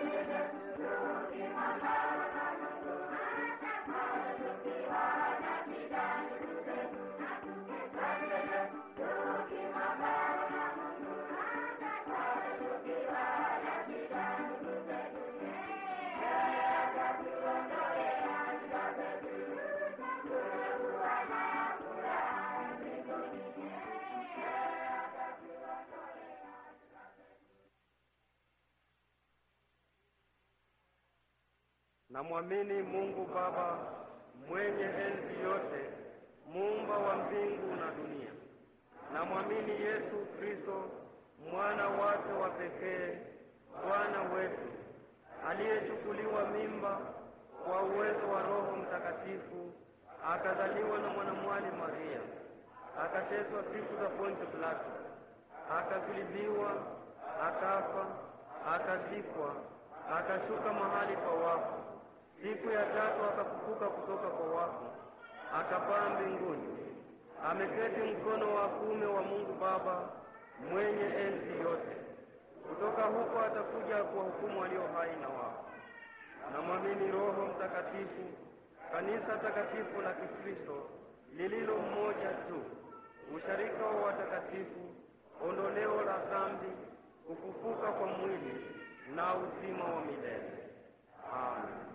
Namwamini Mungu Baba mwenye enzi yote, muumba wa mbingu na dunia. Namwamini Yesu Kristo, mwana wake wa pekee, Bwana wetu, aliyechukuliwa mimba kwa uwezo wa Roho Mtakatifu, akazaliwa na mwanamwali Maria, akateswa siku za Poncio Pilato, akasulubiwa, akafa, akazikwa, akashuka mahali pa wafu. Siku ya tatu akafufuka kutoka kwa wafu, akapaa mbinguni, ameketi mkono wa kuume wa Mungu Baba mwenye enzi yote. Kutoka huko atakuja kuwahukumu walio hai na wafu. Namwamini Roho Mtakatifu, kanisa takatifu la Kikristo lililo mmoja tu, usharika wa watakatifu, ondoleo la dhambi, kufufuka kwa mwili na uzima wa milele. Amen.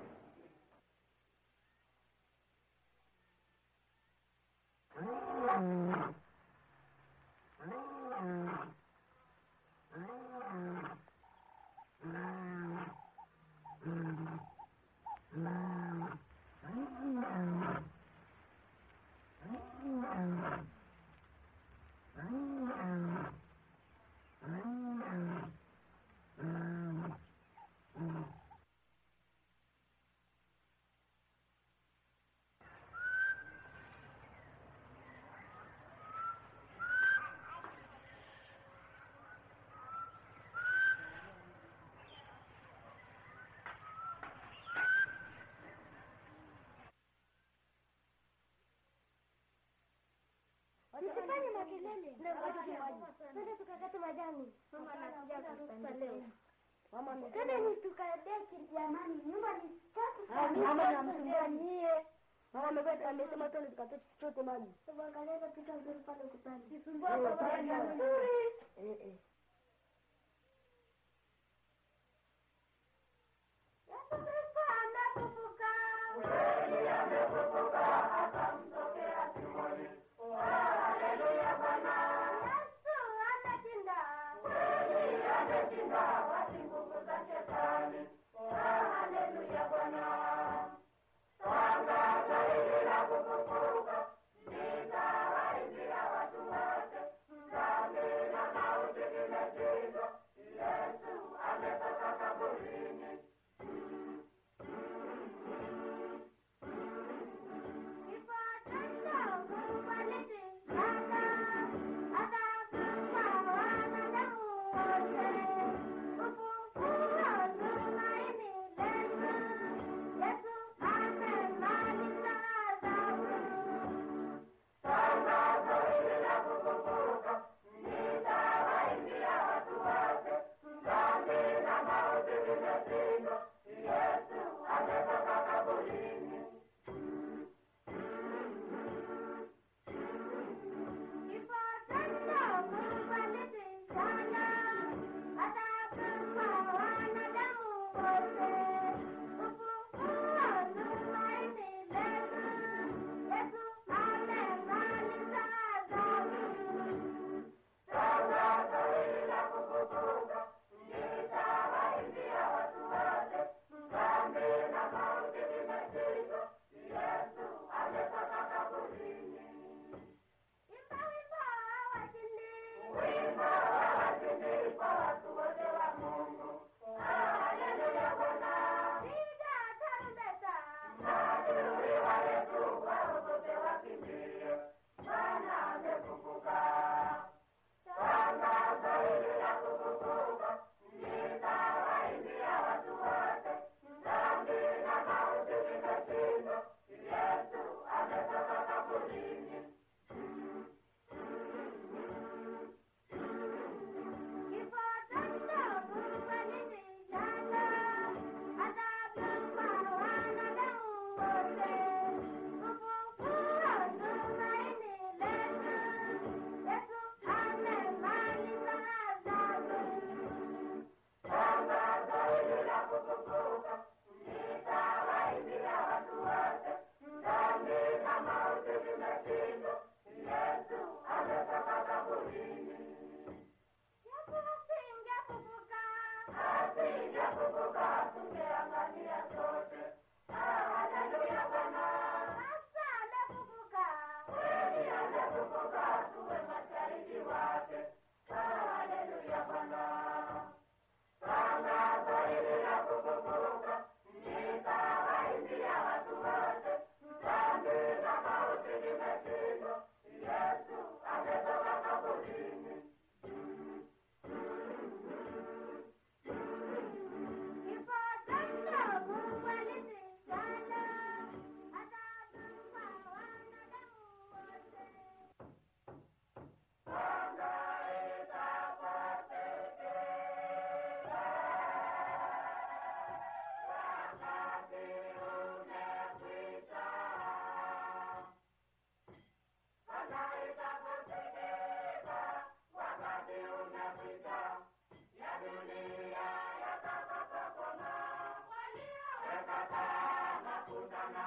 Usifanye makelele. Sasa tukakata majani. Mama anakuja kutupa leo. Mama amesema ni tukadeki jamani, nyumba ni chafu. Mama namsumbanie. Mama amesema tu tukatoe chochote maji. Sasa angalia picha nzuri pale ukutani. Kisumbua baba nzuri. Yesu Kristo amefufuka. Kweli amefufuka, akamtokea tumboni. Haleluya Bwana. Yesu ameshinda. Kweli ameshinda basi nguvu za shetani. Haleluya Bwana. Tangaza hili la kufufuka, nitawaambia watu wote, dhambi na mauti vimeshindwa. Yesu ametoka kaburini.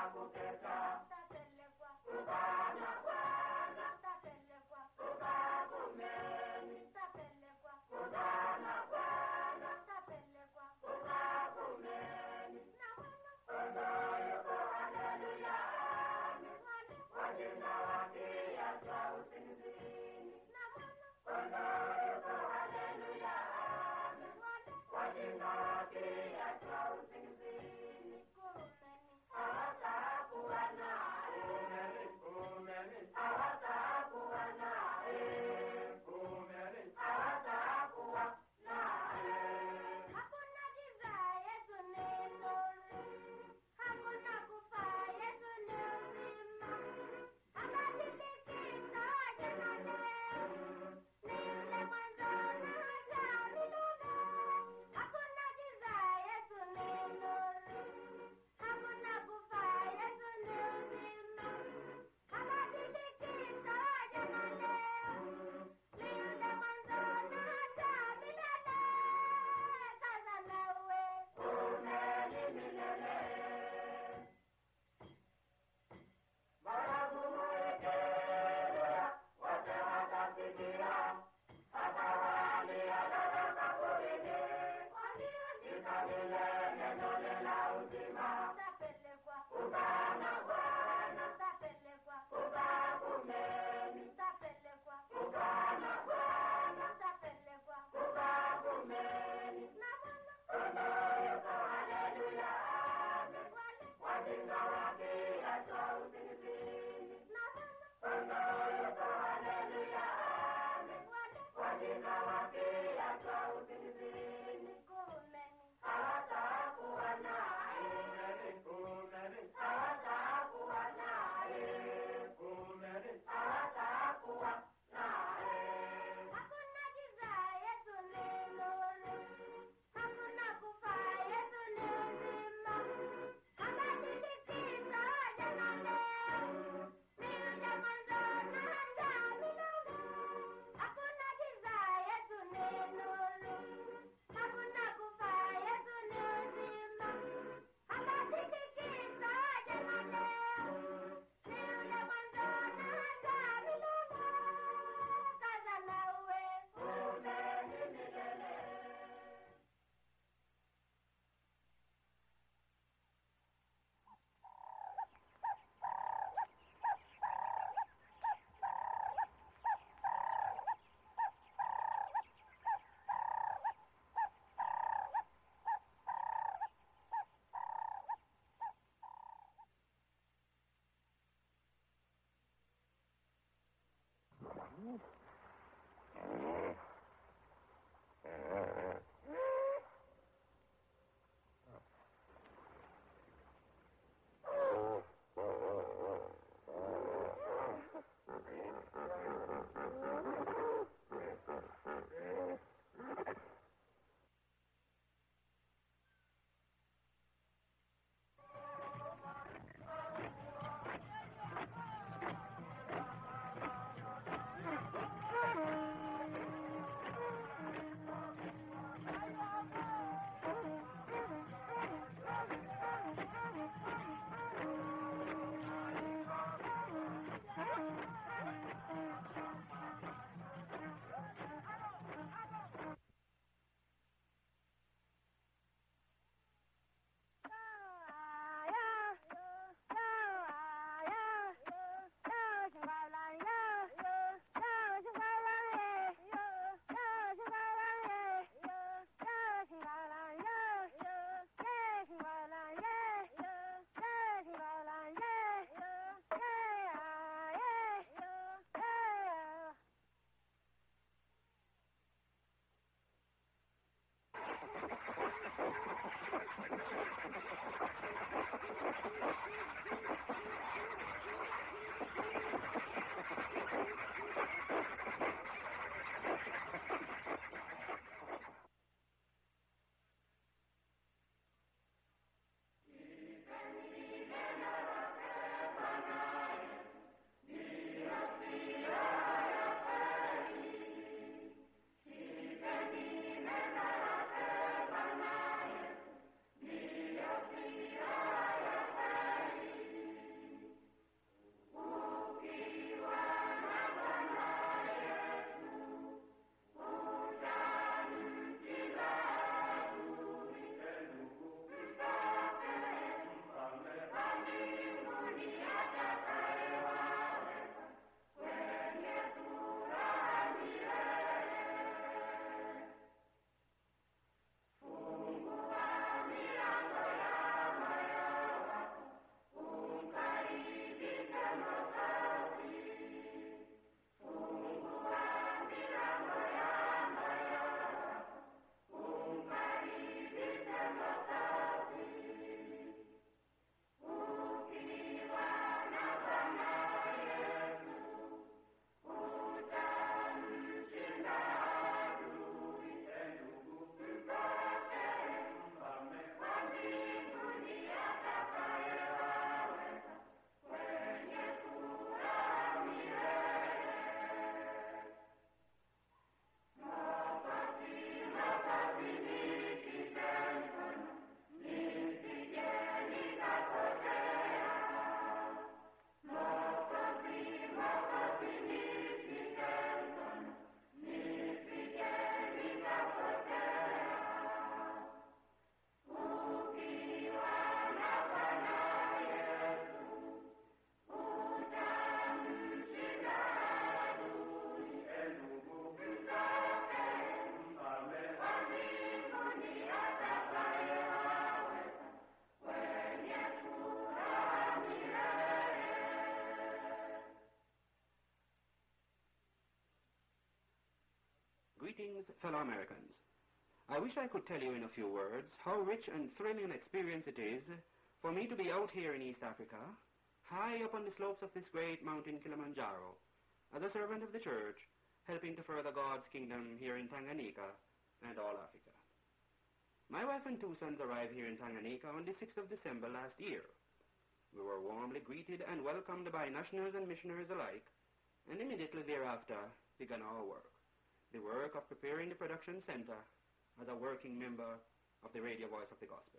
Hawatakuwa na Greetings, fellow Americans. I wish I could tell you in a few words how rich and thrilling an experience it is for me to be out here in East Africa, high up on the slopes of this great mountain Kilimanjaro, as a servant of the church, helping to further God's kingdom here in Tanganyika and all Africa. My wife and 2 sons arrived here in Tanganyika on the 6th of December last year. We were warmly greeted and welcomed by nationals and missionaries alike, and immediately thereafter began our work, the work of preparing the production center as a working member of the Radio Voice of the Gospel.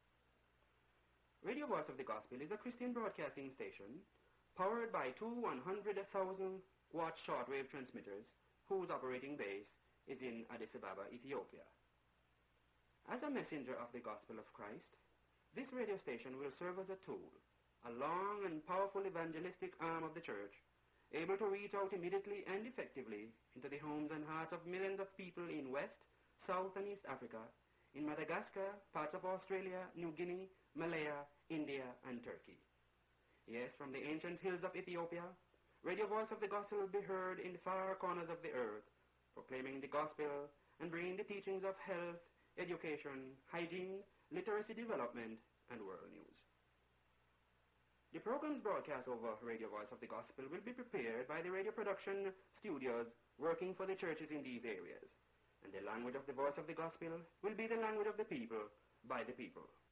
Radio Voice of the Gospel is a Christian broadcasting station powered by 2 100,000-watt shortwave transmitters whose operating base is in Addis Ababa, Ethiopia. As a messenger of the gospel of Christ, this radio station will serve as a tool, a long and powerful evangelistic arm of the church, able to reach out immediately and effectively into the homes and hearts of millions of people in West, South, and East Africa, in Madagascar, parts of Australia, New Guinea, Malaya, India, and Turkey. Yes, from the ancient hills of Ethiopia, Radio Voice of the Gospel will be heard in the far corners of the earth, proclaiming the gospel and bringing the teachings of health, education, hygiene, literacy development, and world news. The programs broadcast over Radio Voice of the Gospel will be prepared by the radio production studios working for the churches in these areas, and the language of the Voice of the Gospel will be the language of the people, by the people.